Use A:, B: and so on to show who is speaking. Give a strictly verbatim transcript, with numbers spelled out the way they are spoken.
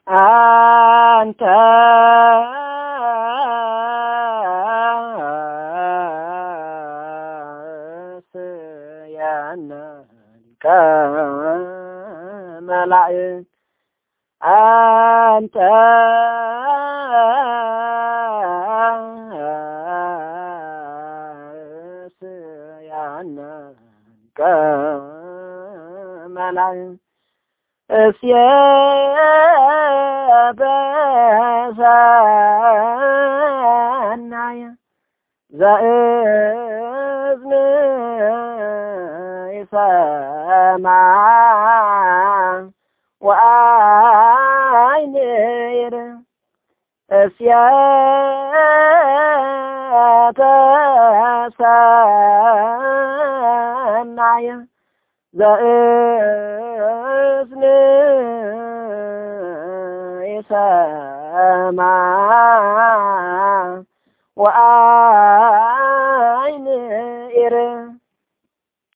A: አንተ ስያነከ መላእክት አንተ ስያነከ መላእክት እስየበሰናየ ዘእዝን ይሰማ ወአይን ይር እስየበሰናየ ዘእዝን ይሰማ ወአ